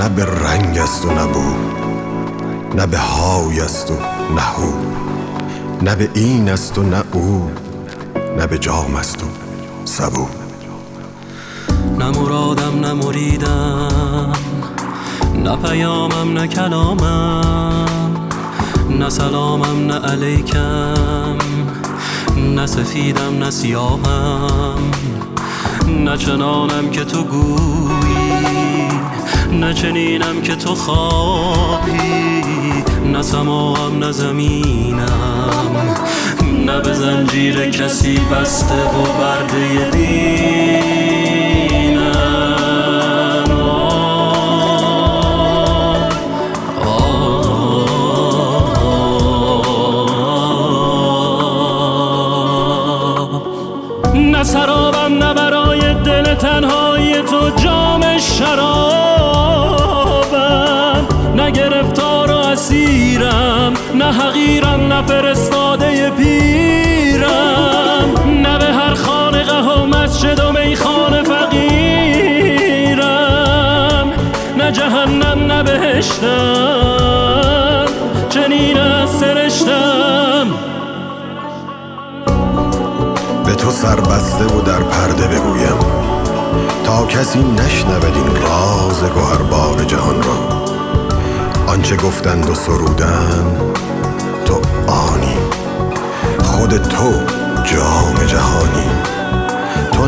نه به رنگ است و نه بو، نه به های است و نه هو، نه به این است و نه او، نه به جام است و سبو. نه مرادم نه مریدم، نه پیامم نه کلامم، نه سلامم نه علیکم، نه سفیدم نه سیاهم، نه چنانم که تو گویی، نه چنینم که تو خواهی، نه سماهم نه زمینم، نه به زنجیر کسی بسته و برده دینم. نه سرابم نه برای دل تنهای تو جام شرابم، نه گرفتار و اسیرم، نه حقیرم نه فرستاده پیرم، نه به هر خانقه و مسجد و میخانه فقیرم، نه جهنم نه بهشتم، چنین از سرشتم. به تو سربسته و در پرده بگویم تا کسی نشنود این راز گوهربار جهان را. آنچه گفتند و سرودند تو آنی، خود تو جام جهانی. تو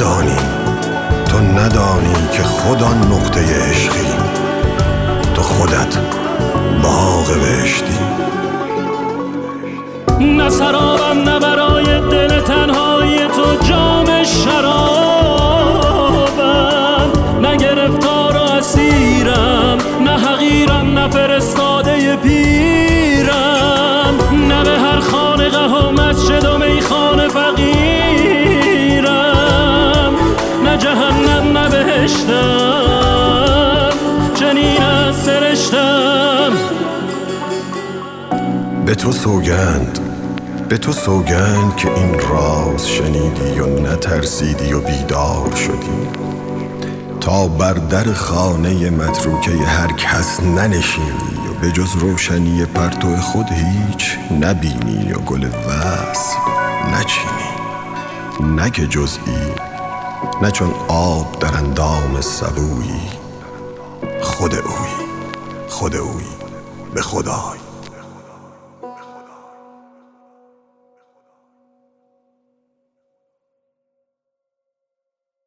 ندانی که خود آن نقطه عشقی، تو خودت باغ بهشتی. نه سرابم نه برای دل تنهای تو جام شرابم، نه گرفتار و اسیرم، نه حقیرم نه فرستاده پیرم، نه به هر خانقه و مسجد و میخانه فقیرم، نه جهنم نه بهشتم، چنین از سرشتم. به تو سوگند که این راز شنیدی و نترسیدی و بیدار شدی، تا بر در خانه متروکه هر کس ننشینی و به جز روشنی پرتو خود هیچ نبینی و گل وصل نچینی، نه که جزئی، نه چون آب در اندام سبویی، خود اویی به خدای.